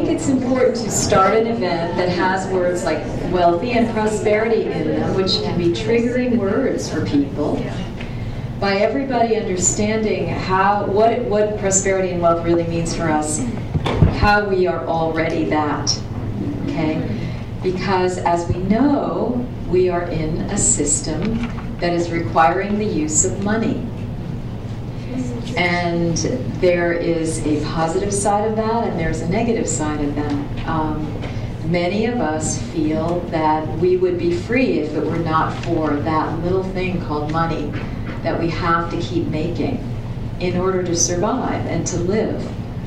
think it's important to start an event that has words like wealthy and prosperity in them, which can be triggering words for people, by everybody understanding what prosperity and wealth really means for us, how we are already that, okay? Because as we know, we are in a system that is requiring the use of money. And there is a positive side of that, and there's a negative side of that. Many of us feel that we would be free if it were not for that little thing called money that we have to keep making in order to survive and to live.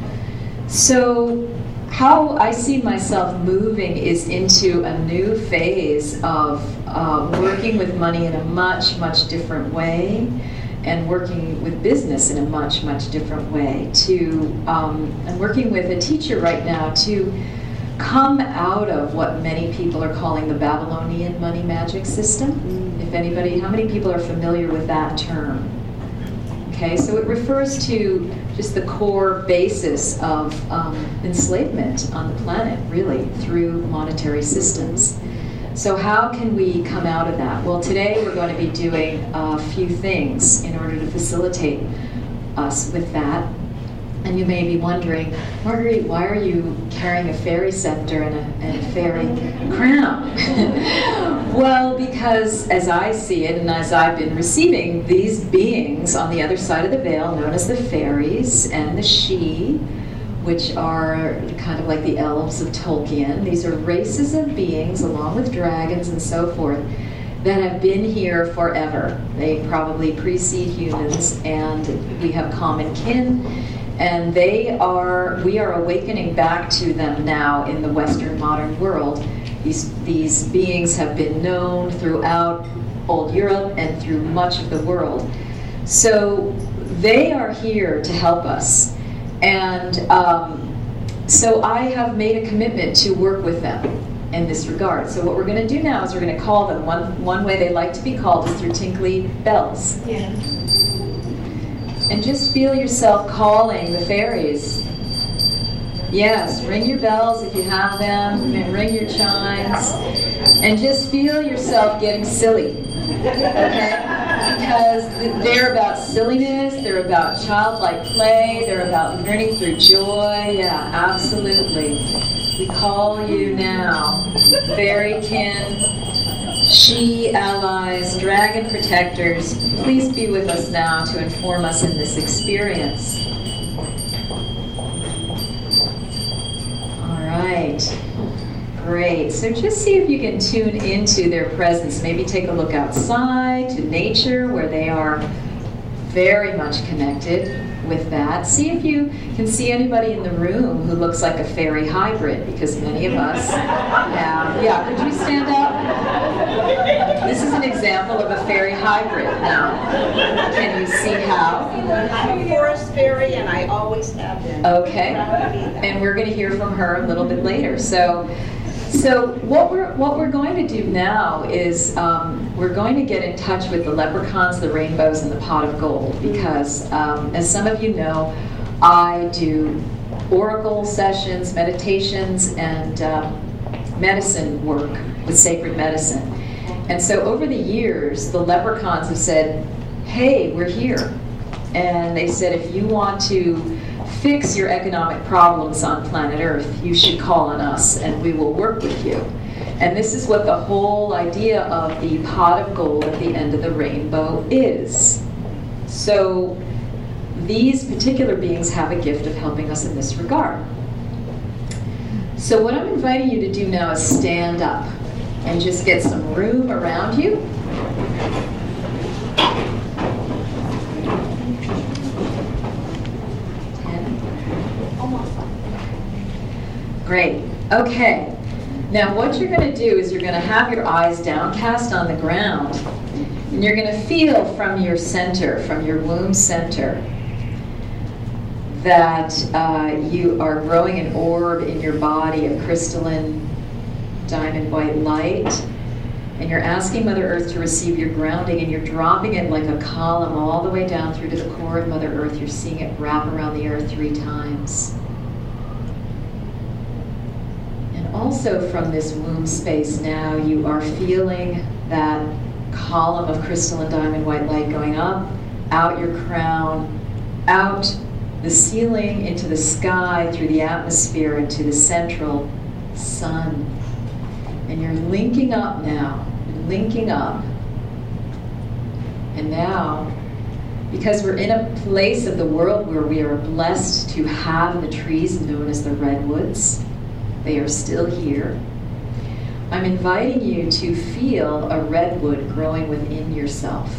So how I see myself moving is into a new phase of working with money in a much, much different way, and working with business in a much, much different way. I'm working with a teacher right now to come out of what many people are calling the Babylonian money magic system. If anybody, how many people are familiar with that term? Okay, so it refers to just the core basis of enslavement on the planet, really, through monetary systems. So how can we come out of that? Well, today we're going to be doing a few things in order to facilitate us with that. And you may be wondering, Marguerite, why are you carrying a fairy scepter and a fairy crown? Well, because as I see it, and as I've been receiving these beings on the other side of the veil, known as the fairies and the Sidhe, which are kind of like the elves of Tolkien. These are races of beings, along with dragons and so forth, that have been here forever. They probably precede humans, and we have common kin. And we are awakening back to them now in the Western modern world. These beings have been known throughout old Europe and through much of the world. So they are here to help us. And so I have made a commitment to work with them in this regard. So what we're going to do now is we're going to call them. One way they like to be called is through tinkly bells. Yeah. And just feel yourself calling the fairies. Yes, ring your bells if you have them, and ring your chimes, and just feel yourself getting silly, okay? Because they're about silliness, they're about childlike play, they're about yearning through joy. Yeah, absolutely. We call you now, fairy kin, Sidhe allies, dragon protectors. Please be with us now to inform us in this experience. All right. Great. So just see if you can tune into their presence. Maybe take a look outside to nature, where they are very much connected with that. See if you can see anybody in the room who looks like a fairy hybrid, because many of us have. Yeah, could you stand up? This is an example of a fairy hybrid. Now, can you see how? I'm a forest fairy, and I always have been. Okay. And we're going to hear from her a little bit later. So what we're going to do now is we're going to get in touch with the leprechauns, the rainbows, and the pot of gold, because as some of you know, I do oracle sessions, meditations, and medicine work with sacred medicine. And so over the years, the leprechauns have said, hey, we're here. And they said, if you want to fix your economic problems on planet Earth, you should call on us and we will work with you. And this is what the whole idea of the pot of gold at the end of the rainbow is. So these particular beings have a gift of helping us in this regard. So what I'm inviting you to do now is stand up and just get some room around you. Great. Okay. Now what you're going to do is you're going to have your eyes downcast on the ground, and you're going to feel from your center, from your womb center, that you are growing an orb in your body of crystalline diamond white light, and you're asking Mother Earth to receive your grounding, and you're dropping it like a column all the way down through to the core of Mother Earth. You're seeing it wrap around the earth 3 times. also from this womb space now, you are feeling that column of crystal and diamond white light going up, out your crown, out the ceiling, into the sky, through the atmosphere, into the central sun. And you're linking up now, linking up. And now, because we're in a place of the world where we are blessed to have the trees known as the redwoods, they are still here. I'm inviting you to feel a redwood growing within yourself.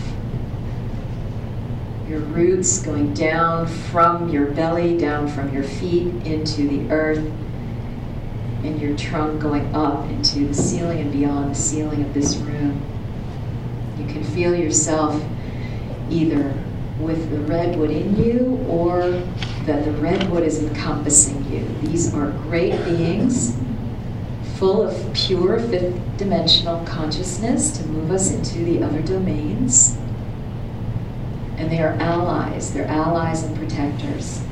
Your roots going down from your belly, down from your feet into the earth, and your trunk going up into the ceiling and beyond the ceiling of this room. You can feel yourself either with the redwood in you or that the redwood is encompassing you. These are great beings full of pure fifth dimensional consciousness to move us into the other domains. And they are allies. They're allies and protectors.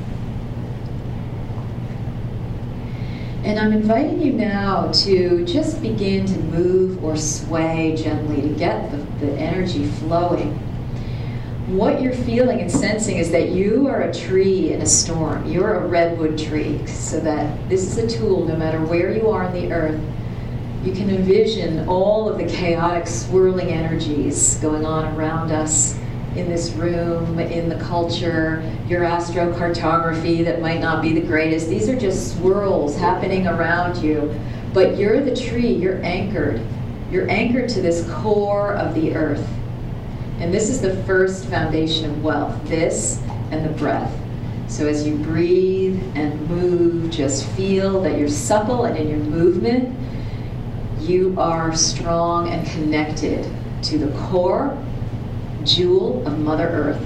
And I'm inviting you now to just begin to move or sway gently to get the energy flowing. What you're feeling and sensing is that you are a tree in a storm. You're a redwood tree, so that this is a tool, no matter where you are on the earth, you can envision all of the chaotic swirling energies going on around us in this room, in the culture, your astrocartography that might not be the greatest. These are just swirls happening around you. But you're the tree, you're anchored. You're anchored to this core of the earth. And this is the first foundation of wealth, this and the breath. So as you breathe and move, just feel that you're supple, and in your movement, you are strong and connected to the core jewel of Mother Earth.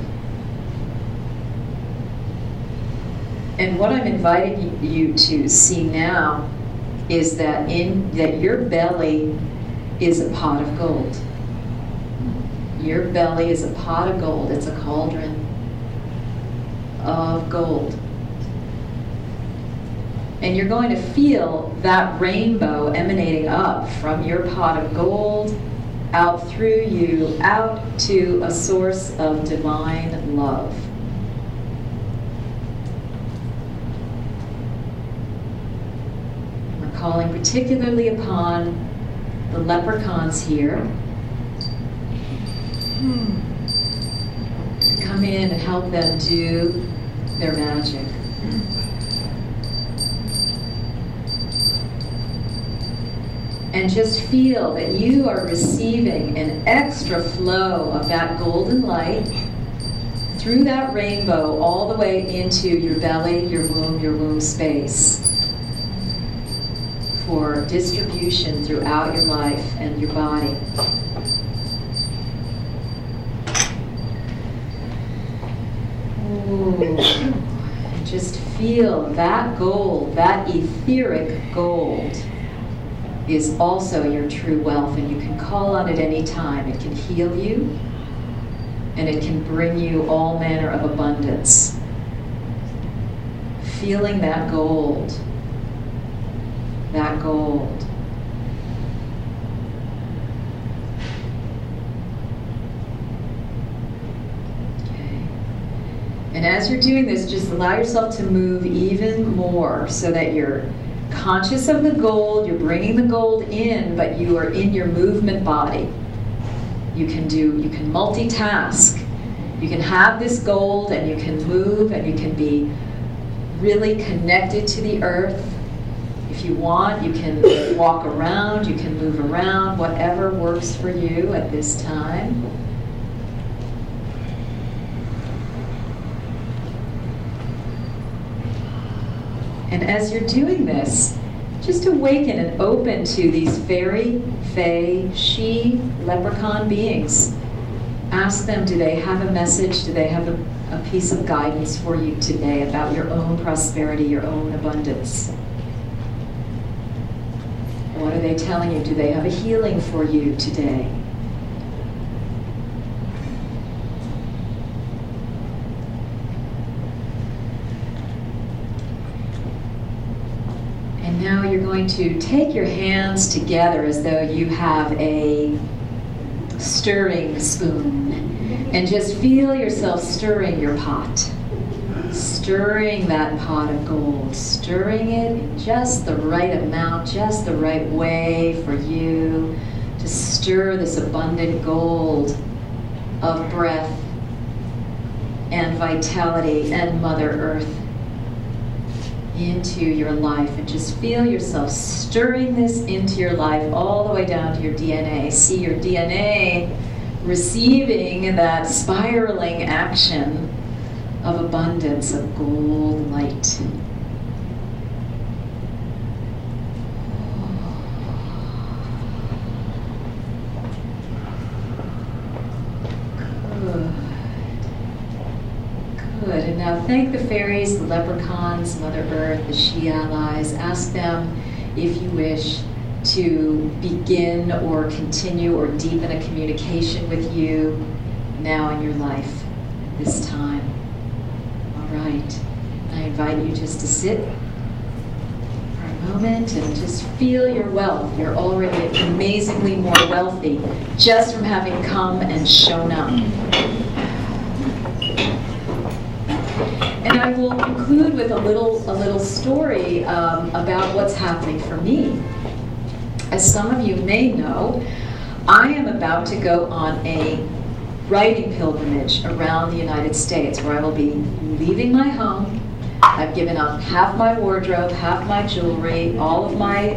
And what I'm inviting you to see now is that your belly is a pot of gold. Your belly is a pot of gold. It's a cauldron of gold. And you're going to feel that rainbow emanating up from your pot of gold, out through you, out to a source of divine love. We're calling particularly upon the leprechauns here to come in and help them do their magic. And just feel that you are receiving an extra flow of that golden light through that rainbow all the way into your belly, your womb space, for distribution throughout your life and your body. Ooh. Just feel that gold, that etheric gold, is also your true wealth, and you can call on it any time. It can heal you, and it can bring you all manner of abundance. Feeling that gold, that gold. Okay. And as you're doing this, just allow yourself to move even more so that you're conscious of the gold, you're bringing the gold in, but you are in your movement body. You can multitask. You can have this gold and you can move and you can be really connected to the earth. If you want, you can walk around, you can move around, whatever works for you at this time. And as you're doing this, just awaken and open to these fairy, fae, she, leprechaun beings. Ask them, do they have a message? Do they have a piece of guidance for you today about your own prosperity, your own abundance? What are they telling you? Do they have a healing for you today? Now you're going to take your hands together as though you have a stirring spoon, and just feel yourself stirring your pot. Stirring that pot of gold, stirring it in just the right amount, just the right way for you to stir this abundant gold of breath and vitality and Mother Earth into your life. And just feel yourself stirring this into your life all the way down to your DNA. See your DNA receiving that spiraling action of abundance, of gold light. Good. And now thank the fairies, the leprechauns, Mother Earth, the she allies. Ask them, if you wish, to begin or continue or deepen a communication with you now in your life, this time. All right. I invite you just to sit for a moment and just feel your wealth. You're already amazingly more wealthy just from having come and shown up. And I will conclude with a little story about what's happening for me. As some of you may know, I am about to go on a writing pilgrimage around the United States, where I will be leaving my home. I've given up half my wardrobe, half my jewelry, all of my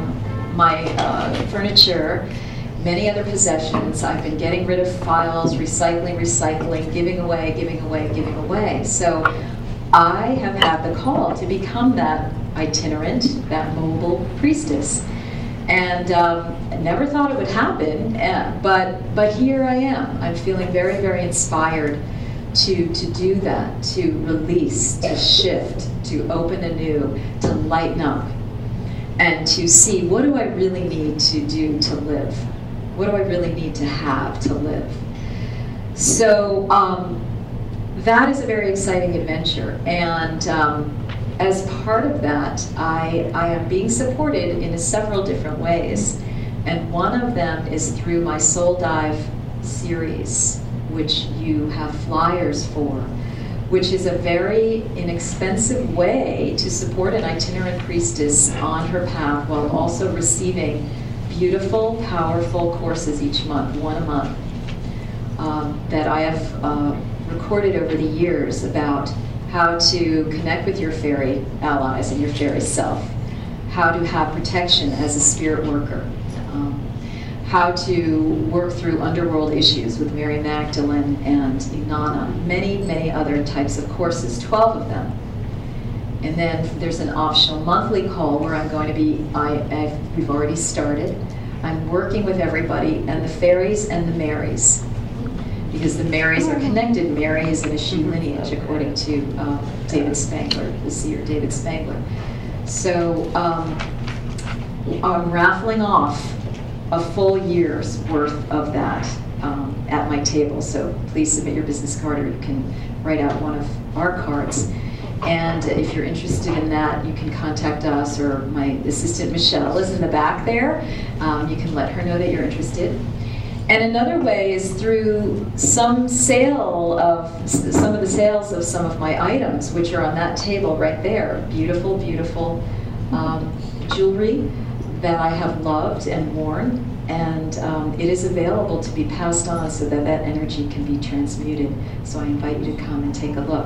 furniture, many other possessions. I've been getting rid of files, recycling, giving away. So I have had the call to become that itinerant, that mobile priestess. And I never thought it would happen, but here I am. I'm feeling very, very inspired to do that, to release, to shift, to open anew, to lighten up, and to see, what do I really need to do to live? What do I really need to have to live? So that is a very exciting adventure. And as part of that, I am being supported in several different ways. And one of them is through my Soul Dive series, which you have flyers for, which is a very inexpensive way to support an itinerant priestess on her path while also receiving beautiful, powerful courses each month, one a month, that I have recorded over the years about how to connect with your fairy allies and your fairy self, how to have protection as a spirit worker, how to work through underworld issues with Mary Magdalene and Inanna, many other types of courses, 12 of them. And then there's an optional monthly call where I'm going to be, we've already started. I'm working with everybody, and the fairies and the Marys, because the Marys are connected. Mary is in a she lineage, according to David Spangler, the seer David Spangler. So I'm raffling off a full year's worth of that at my table. So please submit your business card, or you can write out one of our cards. And if you're interested in that, you can contact us, or my assistant Michelle is in the back there. You can let her know that you're interested. And another way is through some sale of some of the sales of some of my items, which are on that table right there. Beautiful, beautiful jewelry that I have loved and worn, and it is available to be passed on so that that energy can be transmuted. So I invite you to come and take a look.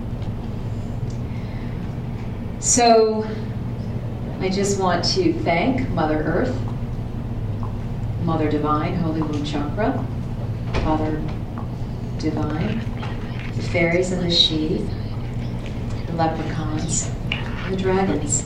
So I just want to thank Mother Earth, Mother Divine, Holy Womb Chakra, Father Divine, the fairies and the she, the leprechauns, the dragons.